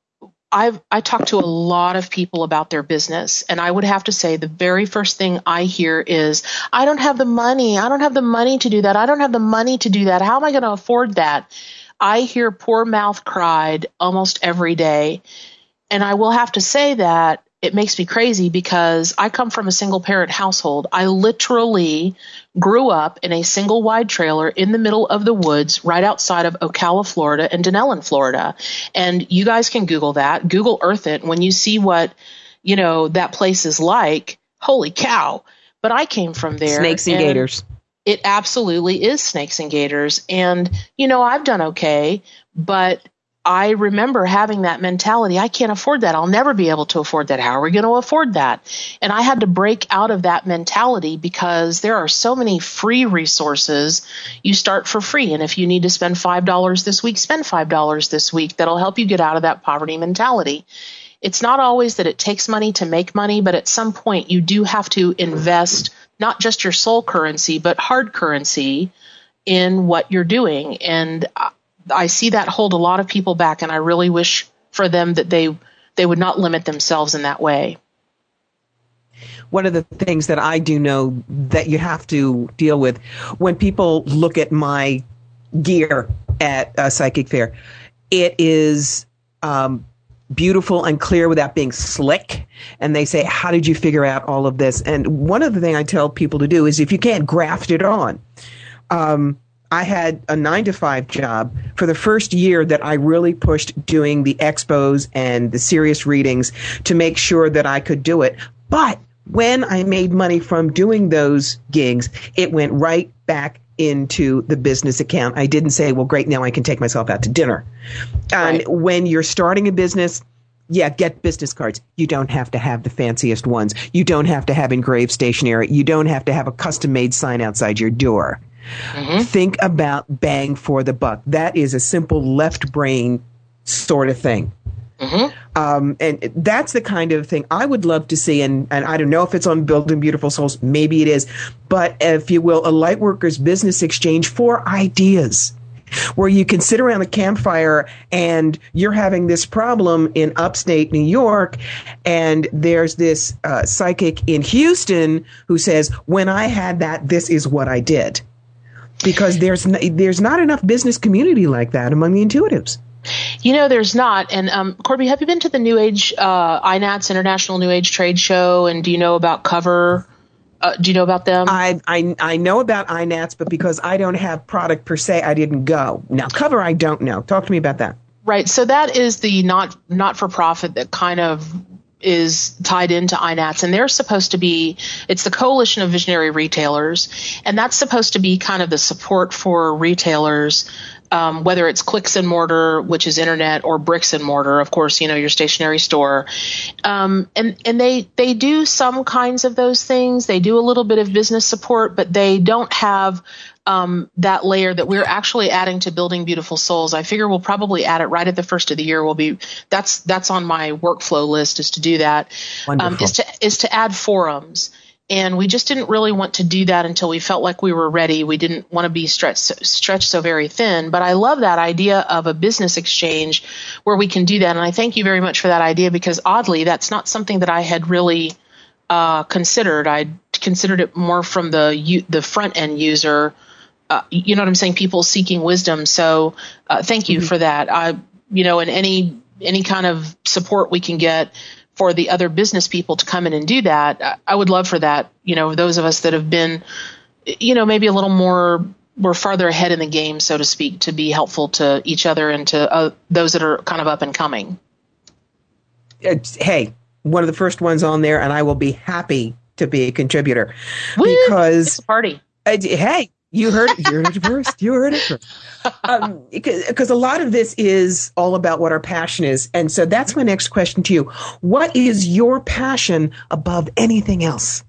Speaker 3: I talk to a lot of people about their business, and I would have to say the very first thing I hear is, I don't have the money. I don't have the money to do that. I don't have the money to do that. How am I going to afford that? I hear poor mouth cried almost every day. And I will have to say that it makes me crazy because I come from a single parent household. I literally grew up in a single wide trailer in the middle of the woods right outside of Ocala, Florida and Denellen, Florida. And you guys can Google that, Google Earth it. When you see what, that place is like, holy cow. But I came from there.
Speaker 2: Snakes and gators.
Speaker 3: It absolutely is snakes and gators. And, I've done okay, but I remember having that mentality. I can't afford that. I'll never be able to afford that. How are we going to afford that? And I had to break out of that mentality because there are so many free resources. You start for free. And if you need to spend $5 this week, spend $5 this week. That'll help you get out of that poverty mentality. It's not always that it takes money to make money, but at some point you do have to invest not just your soul currency, but hard currency in what you're doing. And I see that hold a lot of people back, and I really wish for them that they would not limit themselves in that way.
Speaker 2: One of the things that I do know that you have to deal with when people look at my gear at a psychic fair, it is beautiful and clear without being slick. And they say, how did you figure out all of this? And one of the things I tell people to do is if you can't graft it on. I had a 9-to-5 job for the first year that I really pushed doing the expos and the serious readings to make sure that I could do it. But when I made money from doing those gigs, it went right back into the business account. I didn't say, well, great, now I can take myself out to dinner. And when you're starting a business, get business cards. You don't have to have the fanciest ones. You don't have to have engraved stationery. You don't have to have a custom-made sign outside your door. Mm-hmm. Think about bang for the buck. That is a simple left brain sort of thing. Mm-hmm. And that's the kind of thing I would love to see. And I don't know if it's on Building Beautiful Souls. Maybe it is. But if you will, a Lightworkers business exchange for ideas where you can sit around the campfire and you're having this problem in upstate New York. And there's this psychic in Houston who says, when I had that, this is what I did. Because there's not enough business community like that among the intuitives.
Speaker 3: There's not. And Corby, have you been to the New Age INATS International New Age Trade Show? And do you know about Cover? Do you know about them?
Speaker 2: I know about INATS, but because I don't have product per se, I didn't go. Now, Cover, I don't know. Talk to me about that.
Speaker 3: Right. So that is the not-for-profit that kind of is tied into INATS, and they're supposed to be, it's the Coalition of Visionary Retailers, and that's supposed to be kind of the support for retailers, whether it's clicks and mortar, which is internet, or bricks and mortar, of course, your stationery store. And they do some kinds of those things. They do a little bit of business support, but they don't have that layer that we're actually adding to Building Beautiful Souls. I figure we'll probably add it right at the first of the year. That's on my workflow list, is to do that. Is to add forums. And we just didn't really want to do that until we felt like we were ready. We didn't want to be stretched so very thin. But I love that idea of a business exchange where we can do that. And I thank you very much for that idea, because oddly, that's not something that I had really considered. I considered it more from the front end user. You know what I'm saying? People seeking wisdom. So thank you for that. And any kind of support we can get for the other business people to come in and do that, I would love for that. Those of us that have been, maybe a little more, we're farther ahead in the game, so to speak, to be helpful to each other and to those that are kind of up and coming.
Speaker 2: Hey, one of the first ones on there, and I will be happy to be a contributor.
Speaker 3: Woo!
Speaker 2: Because
Speaker 3: it's a party.
Speaker 2: Hey, you heard it. You heard it first. You heard it first. Because a lot of this is all about what our passion is. And so that's my next question to you. What is your passion above anything else?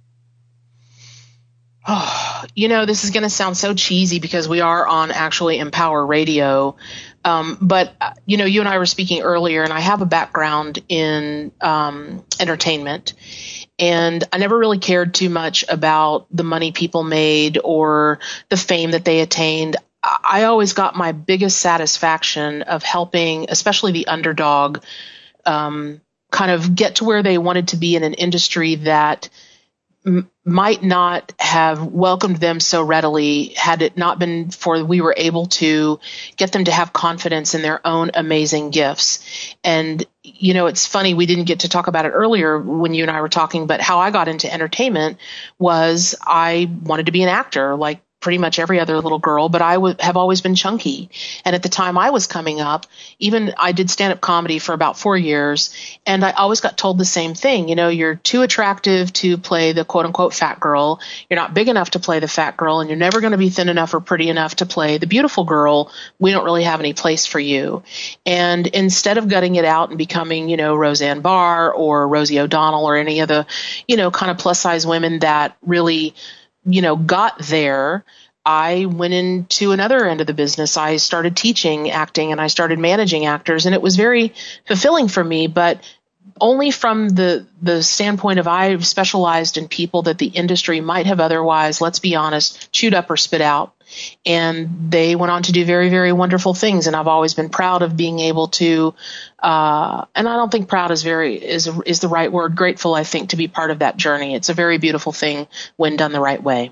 Speaker 3: Oh, this is going to sound so cheesy because we are on actually Empower Radio. But you and I were speaking earlier, and I have a background in entertainment. And I never really cared too much about the money people made or the fame that they attained. I always got my biggest satisfaction of helping, especially the underdog, kind of get to where they wanted to be in an industry that might not have welcomed them so readily had it not been for we were able to get them to have confidence in their own amazing gifts. And, it's funny, we didn't get to talk about it earlier when you and I were talking, but how I got into entertainment was I wanted to be an actor, like pretty much every other little girl, but I have always been chunky. And at the time I was coming up, even I did stand-up comedy for about 4 years, and I always got told the same thing. You're too attractive to play the quote-unquote fat girl. You're not big enough to play the fat girl, and you're never going to be thin enough or pretty enough to play the beautiful girl. We don't really have any place for you. And instead of gutting it out and becoming, Roseanne Barr or Rosie O'Donnell or any of the, kind of plus-size women that really got there, I went into another end of the business. I started teaching acting and I started managing actors, and it was very fulfilling for me, but only from the standpoint of I've specialized in people that the industry might have otherwise, let's be honest, chewed up or spit out. And they went on to do very, very wonderful things. And I've always been proud of being able to, and I don't think proud is the right word. Grateful, I think, to be part of that journey. It's a very beautiful thing when done the right way.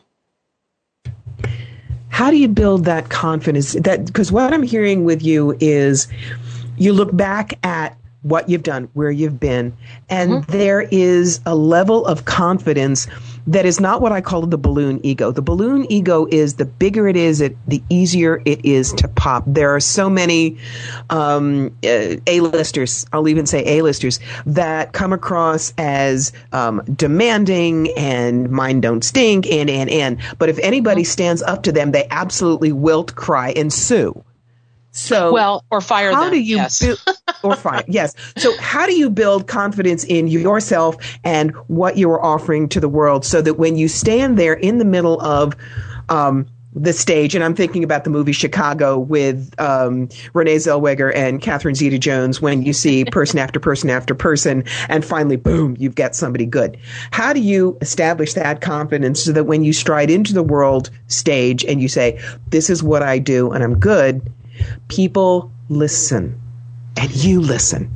Speaker 2: How do you build that confidence? Because what I'm hearing with you is you look back at what you've done, where you've been, and there is a level of confidence that is not what I call the balloon ego. The balloon ego is the bigger it is, the easier it is to pop. There are so many A-listers, I'll even say A-listers, that come across as demanding and mine don't stink and. But if anybody stands up to them, they absolutely wilt, cry, and sue. So,
Speaker 3: or fire them.
Speaker 2: How do you or fire? Yes. So how do you build confidence in yourself and what you are offering to the world, so that when you stand there in the middle of the stage, and I'm thinking about the movie Chicago with Renee Zellweger and Catherine Zeta-Jones, when you see person after person after person, and finally, boom, you've got somebody good. How do you establish that confidence so that when you stride into the world stage and you say, this is what I do and I'm good, people listen, and you listen?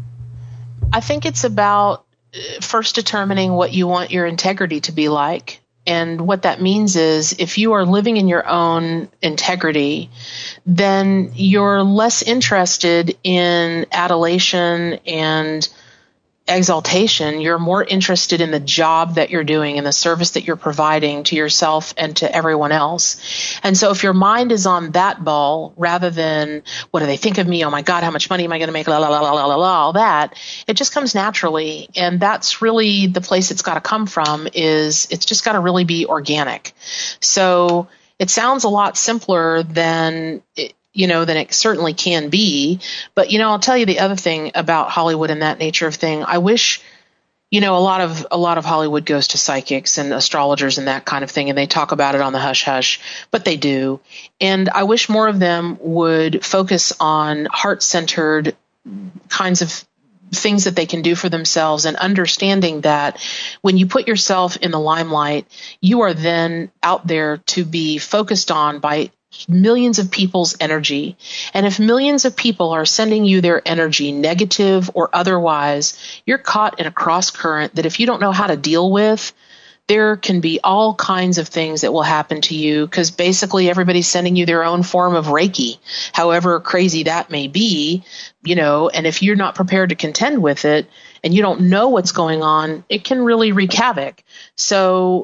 Speaker 3: I think it's about first determining what you want your integrity to be like. And what that means is if you are living in your own integrity, then you're less interested in adulation and exaltation. You're more interested in the job that you're doing and the service that you're providing to yourself and to everyone else. And so if your mind is on that ball rather than what do they think of me? Oh my God, how much money am I going to make? La, la, la, la, la, la, all that. It just comes naturally. And that's really the place it's got to come from, is it's just got to really be organic. So it sounds a lot simpler than than it certainly can be. But, I'll tell you the other thing about Hollywood and that nature of thing. I wish, a lot of Hollywood goes to psychics and astrologers and that kind of thing, and they talk about it on the hush hush, but they do. And I wish more of them would focus on heart-centered kinds of things that they can do for themselves, and understanding that when you put yourself in the limelight, you are then out there to be focused on by millions of people's energy. And if millions of people are sending you their energy, negative or otherwise, you're caught in a cross current that if you don't know how to deal with, there can be all kinds of things that will happen to you, because basically everybody's sending you their own form of Reiki, however crazy that may be, and if you're not prepared to contend with it and you don't know what's going on, it can really wreak havoc. So,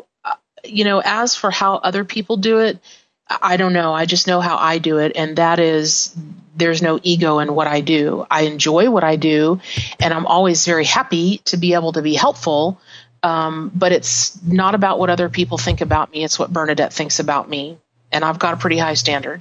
Speaker 3: as for how other people do it, I don't know. I just know how I do it, and that is there's no ego in what I do. I enjoy what I do, and I'm always very happy to be able to be helpful, but it's not about what other people think about me. It's what Bernadette thinks about me, and I've got a pretty high standard.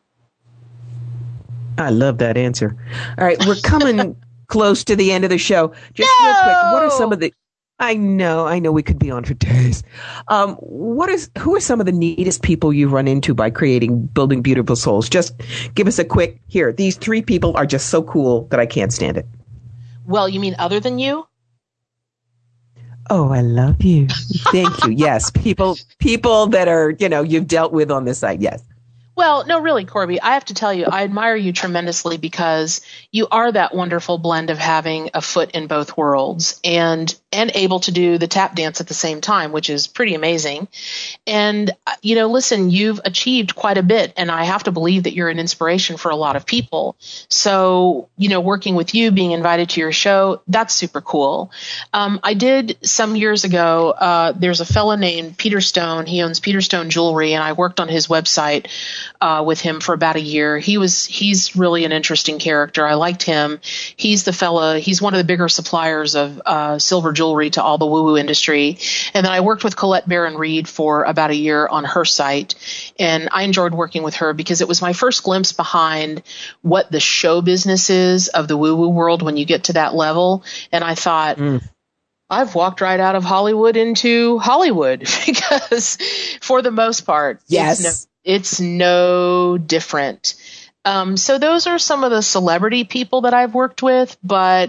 Speaker 2: I love that answer. All right, we're coming close to the end of the show. Just real quick, what are some of the... I know we could be on for days. Who are some of the neatest people you run into by building beautiful souls? Just give us a quick, here, these 3 people are just so cool that I can't stand it.
Speaker 3: Well, you mean other than you?
Speaker 2: Oh, I love you. Thank you. Yes. People that are, you've dealt with on this site. Yes.
Speaker 3: Well, no, really, Corby, I have to tell you, I admire you tremendously because you are that wonderful blend of having a foot in both worlds and able to do the tap dance at the same time, which is pretty amazing. And, listen, you've achieved quite a bit, and I have to believe that you're an inspiration for a lot of people. So, working with you, being invited to your show, that's super cool. I did some years ago, there's a fella named Peter Stone. He owns Peter Stone Jewelry, and I worked on his website with him for about a year. He's really an interesting character. I liked him. He's one of the bigger suppliers of silver jewelry to all the woo-woo industry. And then I worked with Colette Barron-Reed for about a year on her site. And I enjoyed working with her because it was my first glimpse behind what the show business is of the woo-woo world when you get to that level. And I thought, I've walked right out of Hollywood into Hollywood because for the most part,
Speaker 2: yes,
Speaker 3: it's no different. So those are some of the celebrity people that I've worked with, but,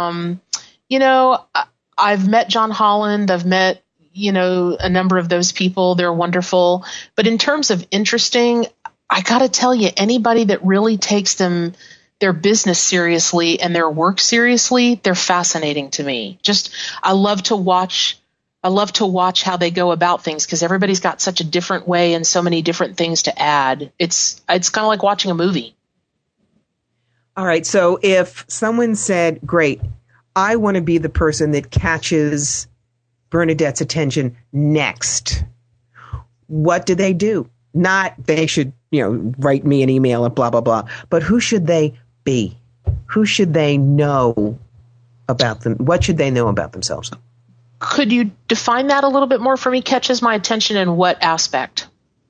Speaker 3: I've met John Holland. I've met, a number of those people. They're wonderful. But in terms of interesting, I got to tell you, anybody that really takes their business seriously and their work seriously, they're fascinating to me. I love to watch how they go about things because everybody's got such a different way and so many different things to add. It's kind of like watching a movie.
Speaker 2: All right. So if someone said, great, I want to be the person that catches Bernadette's attention next, what do they do? Not they should, write me an email and blah, blah, blah. But who should they be? Who should they know about them? What should they know about themselves?
Speaker 3: Could you define that a little bit more for me? Catches my attention in what aspect?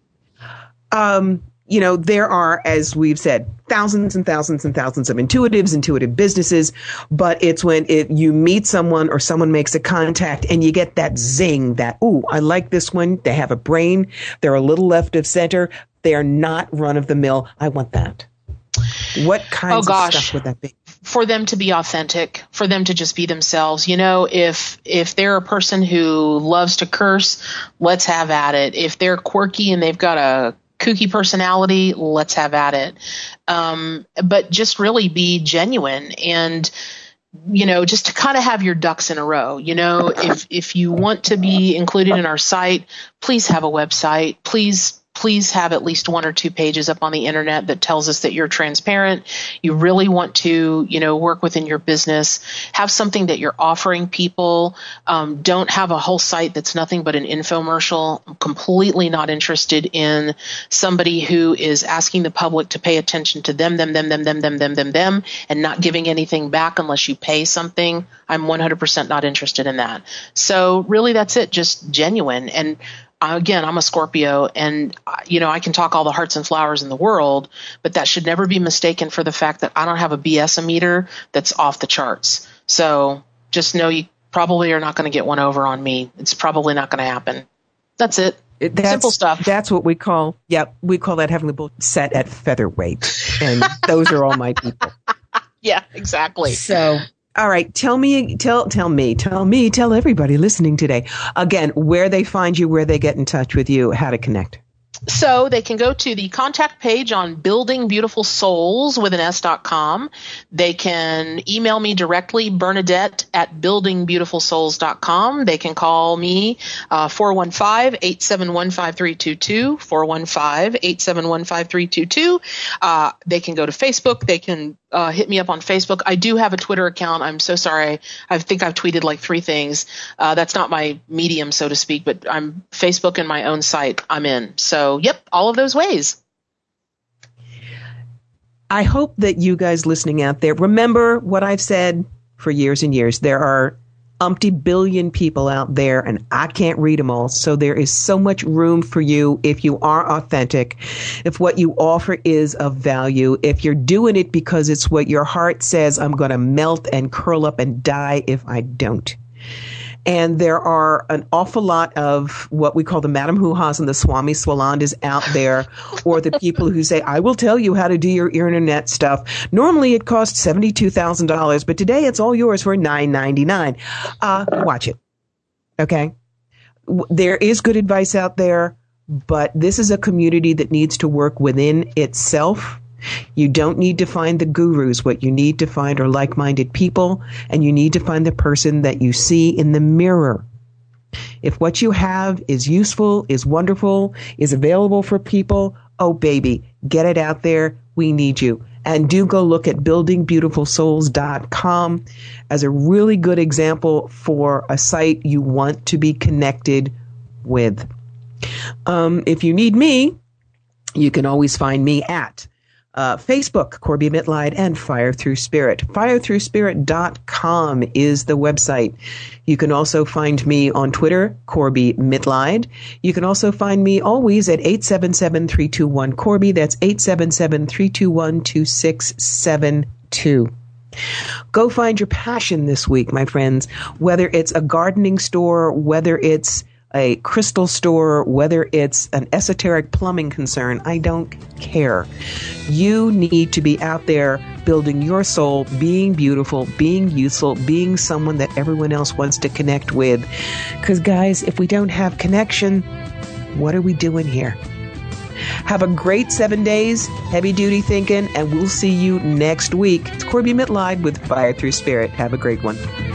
Speaker 2: There are, as we've said, thousands and thousands and thousands of intuitive businesses, but it's when you meet someone or someone makes a contact and you get that zing that, ooh, I like this one. They have a brain. They're a little left of center. They are not run of the mill. I want that. What kinds of stuff would that be?
Speaker 3: For them to be authentic, for them to just be themselves. If they're a person who loves to curse, let's have at it. If they're quirky and they've got a kooky personality, let's have at it. But just really be genuine and, just to kind of have your ducks in a row. If you want to be included in our site, please have a website. Please have at least 1 or 2 pages up on the internet that tells us that you're transparent. You really want to, work within your business. Have something that you're offering people. Don't have a whole site that's nothing but an infomercial. I'm completely not interested in somebody who is asking the public to pay attention to them, and not giving anything back unless you pay something. I'm 100% not interested in that. So really that's it, just genuine. And again, I'm a Scorpio and, I can talk all the hearts and flowers in the world, but that should never be mistaken for the fact that I don't have a BS meter that's off the charts. So just know you probably are not going to get one over on me. It's probably not going to happen. That's it. Simple stuff.
Speaker 2: That's what we call that having the bull set at featherweight. And those are all my people.
Speaker 3: Yeah, exactly.
Speaker 2: So, all right. Tell everybody listening today again, where they find you, where they get in touch with you, how to connect.
Speaker 3: So they can go to the contact page on buildingbeautifulsouls.com. They can email me directly, Bernadette@buildingbeautifulsouls.com. They can call me 415-871-5322, 415-871-5322. They can go to Facebook. They can hit me up on Facebook. I do have a Twitter account. I'm so sorry. I think I've tweeted like 3 things. That's not my medium, so to speak, but I'm Facebook and my own site I'm in. So, yep, all of those ways.
Speaker 2: I hope that you guys listening out there remember what I've said for years and years. There are umpty billion people out there, and I can't read them all. So there is so much room for you if you are authentic, if what you offer is of value, if you're doing it because it's what your heart says, I'm going to melt and curl up and die if I don't. And there are an awful lot of what we call the Madam Hoo-Ha's and the Swami Swalandas out there, or the people who say, I will tell you how to do your internet stuff. Normally it costs $72,000, but today it's all yours for $9.99. Watch it. Okay. There is good advice out there. but this is a community that needs to work within itself. You don't need to find the gurus. What you need to find are like-minded people, and you need to find the person that you see in the mirror. If what you have is useful, is wonderful, is available for people, oh baby, get it out there. We need you. And do go look at buildingbeautifulsouls.com as a really good example for a site you want to be connected with. If you need me, you can always find me at Facebook, Corby Mitleid, and Fire Through Spirit. FireThroughSpirit.com is the website. You can also find me on Twitter, Corby Mitleid. You can also find me always at 877-321-CORBY. That's 877-321-2672. Go find your passion this week, my friends, whether it's a gardening store, whether it's a crystal store, whether it's an esoteric plumbing concern, I don't care. You need to be out there building your soul, being beautiful, being useful, being someone that everyone else wants to connect with. Because guys, if we don't have connection, what are we doing here? Have a great 7 days, heavy duty thinking, and we'll see you next week. It's Corby Mitleid with Fire Through Spirit. Have a great one.